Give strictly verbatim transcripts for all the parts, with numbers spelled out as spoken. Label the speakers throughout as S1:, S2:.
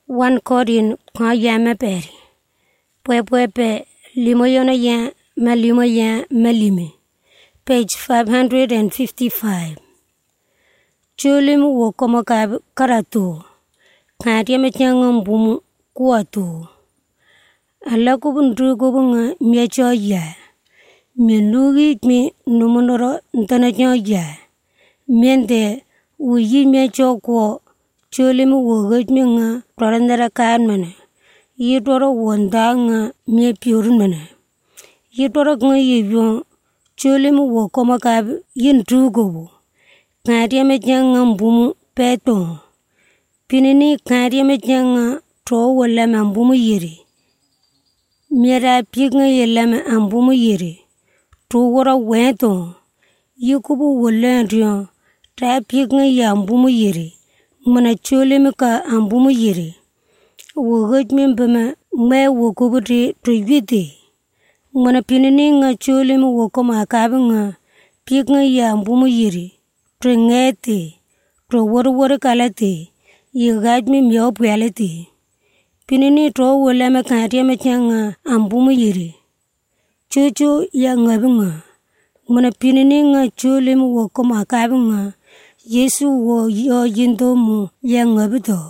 S1: One Korean kwa yama peri. Pwe pwe pe limo yona ya ma limo ya ma lime. Page five hundred fifty-five. Chulim wo komo ka karatu. Kati me changam bum kuatu. Alla kubundu kubunga miecho ya. Menugi mi numunoro ntana ya. Miente uyi miecho ko chulim wo gajminga torandara kanmane. Yitoro wondanga mie piurmane. Yitoro nga yivyo chulim wo komo ka yintugo. Kati me changam bum peto. Pinini kati me changa to wala mambumu yiri. Miera pignga yelame ambumu yiri. To wara weto. Yukubu wala riyo. Ta pignga ya ambumu yiri. Mana chulim ka ambumu yiri. Wogajmin bama me wokubudi to yidi. Mana pinini nga chulim wokoma akabinga. Pignga ya ambumu yiri. To ngeti. To wara wara kalati. Yigajmi miao pwalati. Pinini to wala me kati me changa ambumu yiri. Chuchu ya ngabinga. Mana pinini nga chulim wokoma akabinga. Yesu wo yo yindo mu ya ngabito.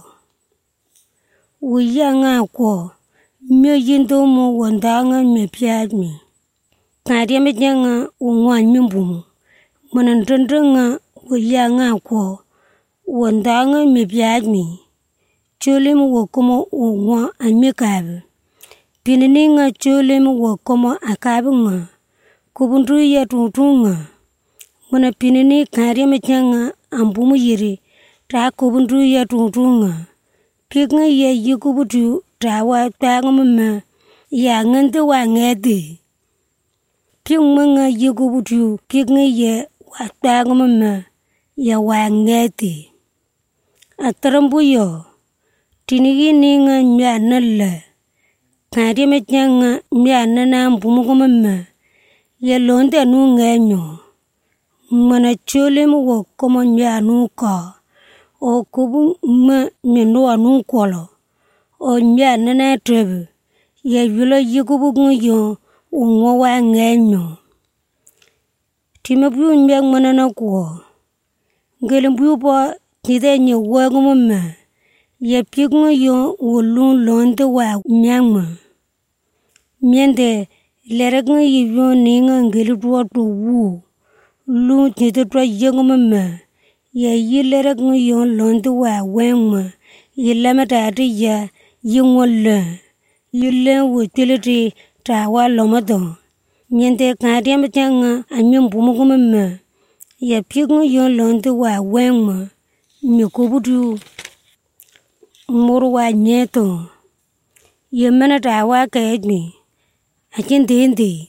S1: Uya nga kwa. Mio yindo mu wandanga me piadmi. Kati me changa ungwan mimbumu. Mana ndrndranga uya nga kwa. Wandanga me piadmi. Chulim wokomo ungwa amikabe. Pinini nga chulim wokomo akabinga. Kubundu ya tutunga. Mana pinini kari me changa ambumu yiri. Ta kubundu ya tutunga. Piknga ya yikubudu ta wa tangmama. Ya ngante wa ngeti. Piknga nga yikubudu. Piknga ya wa tangmama. Ya wa ngeti. Atarambu yo. Tinigi ninga mya nalla. Kari me changa mya nana ambumu kumama. Ya londe nu ngenyo. Mana chulim wo komo mya nuka. O kubu ma minua nukolo. O mya nana trebe. Ya yulo yikubu nguyo. Ungo wa ngenyo. Timabu mya manana kuwa. Ngelimbu pa tide nye wagumama. Ya piknga yo wulun londe wa myangma. Miende lereknga yivyo ninga ngelitua to wu. Lu tide tua yagumama. Ya yi lereknga yo londe wa wengma. Yilama tati ya yingwala. Yile wutiliti tawa lomato. Miende kati mchanga anyambumukumama. Ya piknga yo londe wa wengma. Mikubudu. Murwa nyeto. Yemana tawa kaedmi. Achinte hindi.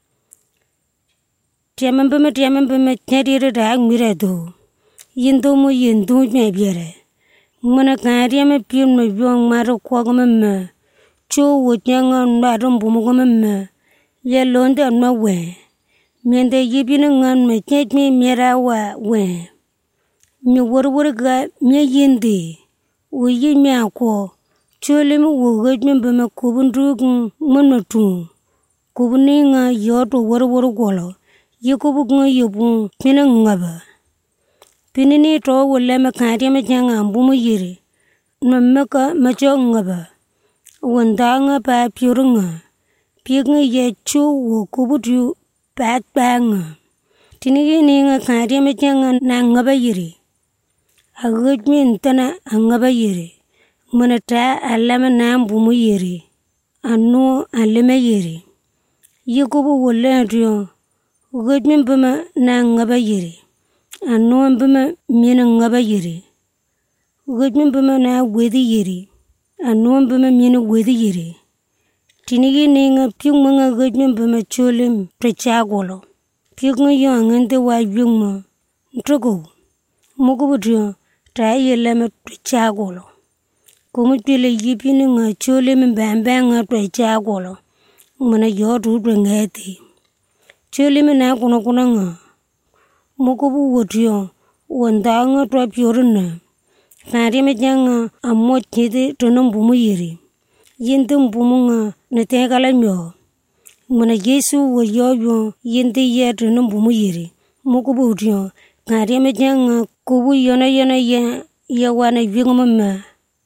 S1: Tiamambama tiamambama nyadira taak mireto. Yinto mo yinto mebire. Mana kariama pion mebiong maro kwa kumama. Cho wotnyanga nbaro mbumu kumama. Ya londe anma we. Miende yibina ngan me nyadmi mera wa we. Mi warwarga mi yindi. Uyi mya kwa. Chulim wogajmi bama kubundugun manatu. Kubuninga yoto warwar gwalo. Yikubugunga yobu pina ngaba. Pinini to wala makari machanga ambumu yiri. Namaka macho ngaba. Wandanga pa piurunga. Piunga ye chu wokubudu pat banga. Tinigi ninga kari machanga na ngaba yiri. Agajmi ntana angaba yiri. Manata alama na ambumu yiri. Anu alama yiri. Yikubu wala riyo. Agajmi bama na ngaba yiri. Anu bama mina ngaba yiri. Agajmi bama na wedi yiri. Anu bama mina wedi yiri. Tinigi ninga piungma agajmi bama chulim prechagolo. Piunga yo angante wa yungma. Ntrogo. Mukubudu. Trai yelama prechagolo. Kumutile yipini nga chulim bambanga prechagolo. Mana yotu ngeti. Chulim na kuna kuna nga. Mukubu wotiyo. Wandanga twa pioruna. kari me janga amot chidi tonom bumu yiri. Yintum bumu nga nete kala myo. Mwana Yesu wo yo yo yinte ye tonom bumu yiri. Mukubu utiyo kari me janga kubu yona yona ya ya wana yungma ma.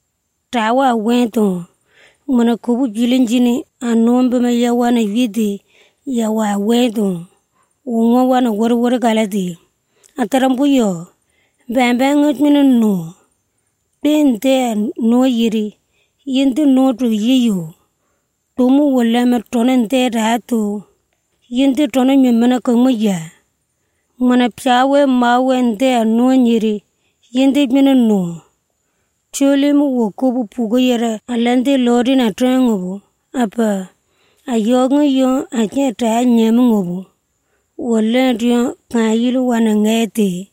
S1: Tawa wento. Mwana kubu jilinjini anombe ma ya wana yidi ya wa wento. Unga wana wara wara kalati. Atarampu yo. Bamba ngot mina no. Bente no yiri. Yinte no to yiyo. Tumu wala me tonen te rato. Yinte tonen me mana kongmoya. Mana piawe mawe nte no yiri. Yinte mina no. Chole mu wokubu pugo yara. Alante lori na trengobu. Apa. Ayonga yo ake taa nyemu ngobu. Wala riyo kayilu wana ngete.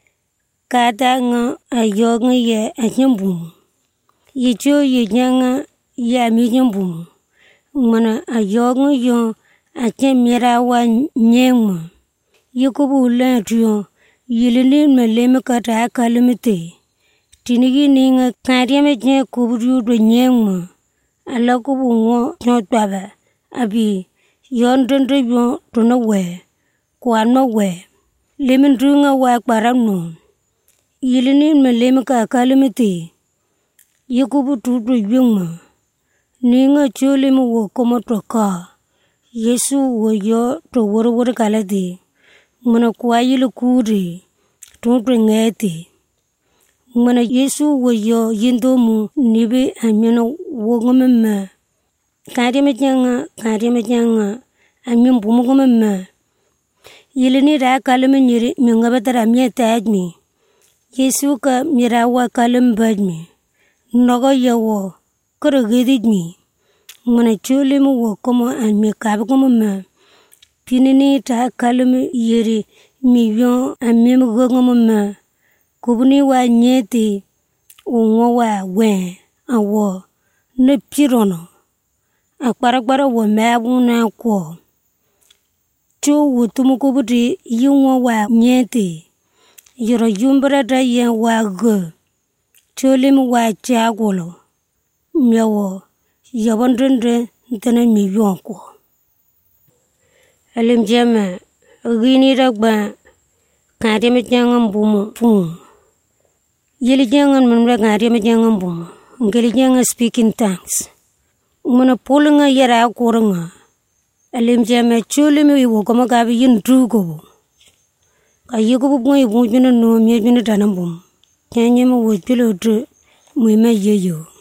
S1: Kata nga ayonga ye anyambumu. Yicho ye nyanga ya minyambumu. Mana ayonga yo ake mira wa nyengma. Yukubu wala riyo yilini maleme kata akalimite. Tinigi ninga kariyame nye kuburiu do nyengma. Ala kubu ngo nyotwaba. Abi yon dende yon tona we. Kwa no we. Lemin runga wa kparano. Yilini maleme ka akalimite. Yukubu tutu yungma. Ninga chole mu wo komo toka. Yesu wo yo to woro woro kalati. Mana kwa yilu kuri. Tutu ngeti. Mana Yesu wo yo yindomu nibi amino wo ngomema. Kari me janga, kari me janga. Amin bumu ngomema. Yilini ra kalime nyiri mingabatara miye tajmi. Yesu ka mira wa kalim badmi. Nogo yawo. Koro gididmi. Mana chole mu wo komo anmi kabi komo ma. Pinini ta kalim yiri miyon anmi mgogo mo ma. Kubuni wa nyeti. Ungo wa wen. Awo. Ne pirono. Akbaragbara wo meabu na kwa. Cho wutumu kubuti yungo wa nyeti. Yoro yumbara da yen wa go. Cholimu wa chagolo. Myawo. Yabondende ntana miyon kwa. Alim jama. Gini ragba. Kari me jangan bumu. Pung. Yili jangan menmra kari me jangan bumu. Ngeli jangan speaking tongues. Mana pulunga yara kurunga. Alim jama chole me iwo kama kabi yin drugo. Ayuko bubu iwo jina no miya jina tanambum. Kanya ma wo pilo dru. Mwima yeyo.